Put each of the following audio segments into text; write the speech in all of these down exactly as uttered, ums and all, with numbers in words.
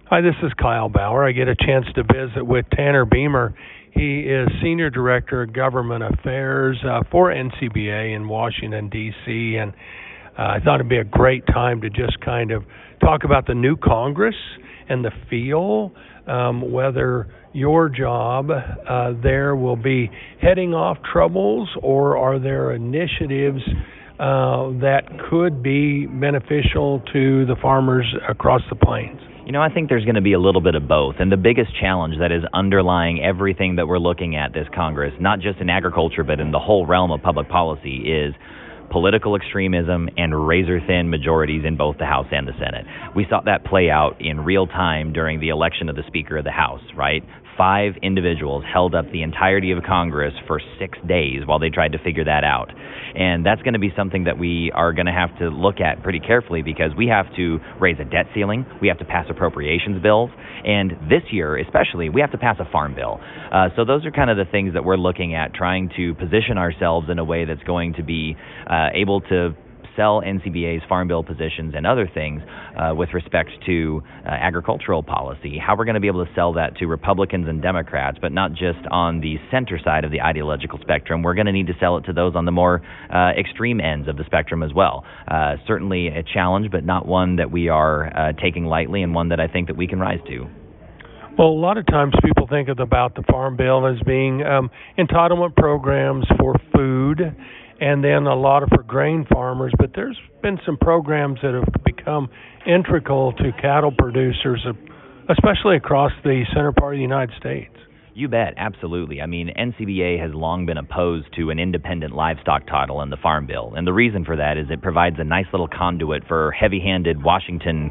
Hi, this is Kyle Bauer. I get a chance to visit with Tanner Beamer. He is Senior Director of Government Affairs uh, for N C B A in Washington, D C, and uh, I thought it'd be a great time to just kind of talk about the new Congress and the feel, um, whether your job uh, there will be heading off troubles, or are there initiatives uh, that could be beneficial to the farmers across the plains? You know, I think there's going to be a little bit of both. And the biggest challenge that is underlying everything that we're looking at this Congress, not just in agriculture, but in the whole realm of public policy, is political extremism and razor-thin majorities in both the House and the Senate. We saw that play out in real time during the election of the Speaker of the House, right? Five individuals held up the entirety of Congress for six days while they tried to figure that out. And that's going to be something that we are going to have to look at pretty carefully, because we have to raise a debt ceiling, we have to pass appropriations bills, and this year especially, we have to pass a farm bill. Uh, so those are kind of the things that we're looking at, trying to position ourselves in a way that's going to be uh, able to sell N C B A's farm bill positions and other things uh, with respect to uh, agricultural policy, how we're going to be able to sell that to Republicans and Democrats, but not just on the center side of the ideological spectrum. We're going to need to sell it to those on the more uh, extreme ends of the spectrum as well. Uh, certainly a challenge, but not one that we are uh, taking lightly, and one that I think that we can rise to. Well, a lot of times people think of about the Farm Bill as being um, entitlement programs for food, and then a lot of for grain farmers, but there's been some programs that have become integral to cattle producers, especially across the center part of the United States. You bet, absolutely. I mean, N C B A has long been opposed to an independent livestock title in the Farm Bill, and the reason for that is it provides a nice little conduit for heavy-handed Washington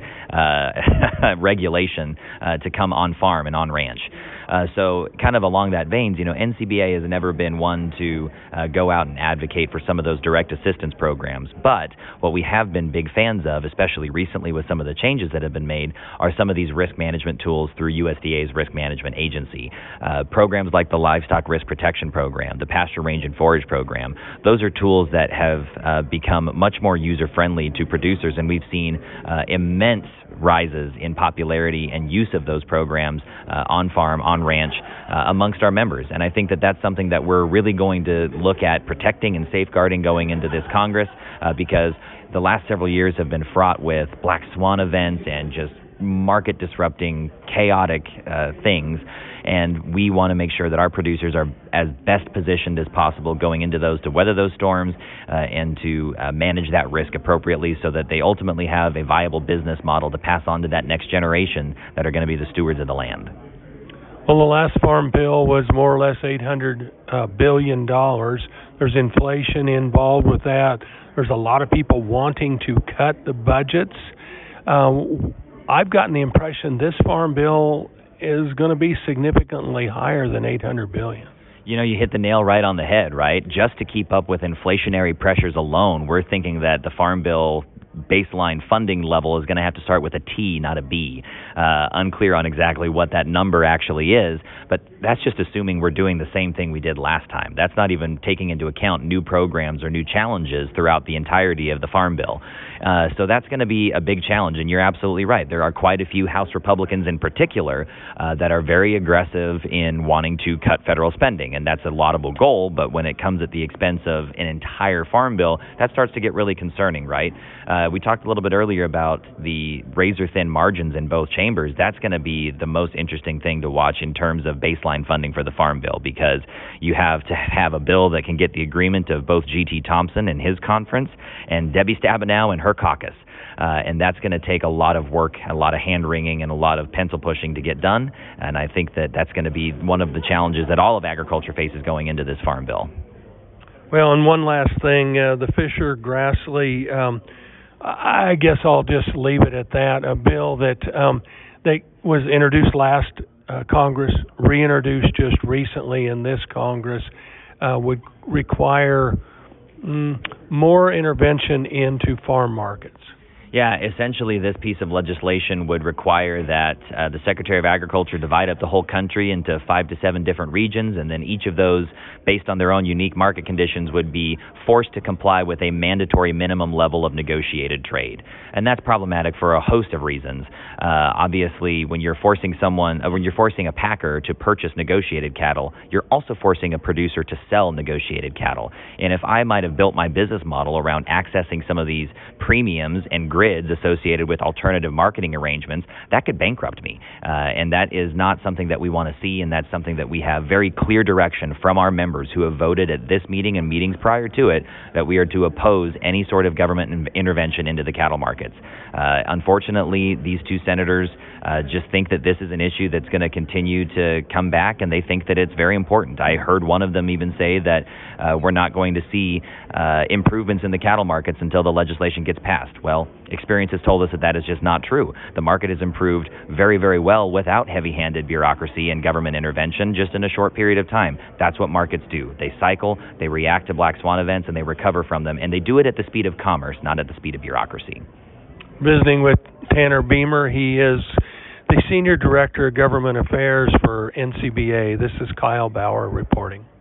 uh, regulation uh, to come on farm and on ranch. Uh, so kind of along that veins, you know, N C B A has never been one to uh, go out and advocate for some of those direct assistance programs. But what we have been big fans of, especially recently with some of the changes that have been made, are some of these risk management tools through U S D A's Risk Management Agency. Uh, programs like the Livestock Risk Protection Program, the Pasture Range and Forage Program, those are tools that have uh, become much more user-friendly to producers, and we've seen uh, immense rises in popularity and use of those programs uh, on farm, on ranch, uh, amongst our members. And I think that that's something that we're really going to look at protecting and safeguarding going into this Congress, uh, because the last several years have been fraught with black swan events and just market disrupting, chaotic uh, things. And we want to make sure that our producers are as best positioned as possible going into those to weather those storms uh, and to uh, manage that risk appropriately, so that they ultimately have a viable business model to pass on to that next generation that are going to be the stewards of the land. Well, the last farm bill was more or less eight hundred uh, billion dollars. There's inflation involved with that. There's a lot of people wanting to cut the budgets. Uh, I've gotten the impression this farm bill is going to be significantly higher than eight hundred billion dollars. You know, you hit the nail right on the head, right? Just to keep up with inflationary pressures alone, we're thinking that the Farm Bill baseline funding level is going to have to start with a T, not a B. Uh, unclear on exactly what that number actually is, but that's just assuming we're doing the same thing we did last time. That's not even taking into account new programs or new challenges throughout the entirety of the Farm Bill. Uh, so that's going to be a big challenge, and you're absolutely right. There are quite a few House Republicans in particular uh, that are very aggressive in wanting to cut federal spending, and that's a laudable goal, but when it comes at the expense of an entire Farm Bill, that starts to get really concerning, right? Uh, we talked a little bit earlier about the razor-thin margins in both chambers. That's going to be the most interesting thing to watch in terms of baseline funding for the Farm Bill, because you have to have a bill that can get the agreement of both G T Thompson and his conference and Debbie Stabenow and her caucus. Uh, and that's going to take a lot of work, a lot of hand-wringing, and a lot of pencil-pushing to get done. And I think that that's going to be one of the challenges that all of agriculture faces going into this Farm Bill. Well, and one last thing, uh, the Fisher-Grassley, um, I guess I'll just leave it at that, a bill that um, that was introduced last uh, Congress, reintroduced just recently in this Congress, uh, would require mm, more intervention into farm markets. Yeah, essentially this piece of legislation would require that uh, the Secretary of Agriculture divide up the whole country into five to seven different regions, and then each of those, based on their own unique market conditions, would be forced to comply with a mandatory minimum level of negotiated trade. And that's problematic for a host of reasons. Uh, obviously, when you're forcing someone, uh, when you're forcing a packer to purchase negotiated cattle, you're also forcing a producer to sell negotiated cattle. And if I might have built my business model around accessing some of these premiums and grids associated with alternative marketing arrangements, that could bankrupt me. Uh, and that is not something that we want to see, and that's something that we have very clear direction from our members who have voted at this meeting and meetings prior to it that we are to oppose any sort of government in- intervention into the cattle markets. Uh, unfortunately, these two senators uh, just think that this is an issue that's going to continue to come back, and they think that it's very important. I heard one of them even say that uh, we're not going to see uh, improvements in the cattle markets until the legislation gets passed. Well, experience has told us that that is just not true. The market has improved very, very well without heavy-handed bureaucracy and government intervention just in a short period of time. That's what markets do. They cycle, they react to black swan events, and they recover from them, and they do it at the speed of commerce, not at the speed of bureaucracy. Visiting with Tanner Beamer. He is the Senior Director of Government Affairs for N C B A. This is Kyle Bauer reporting.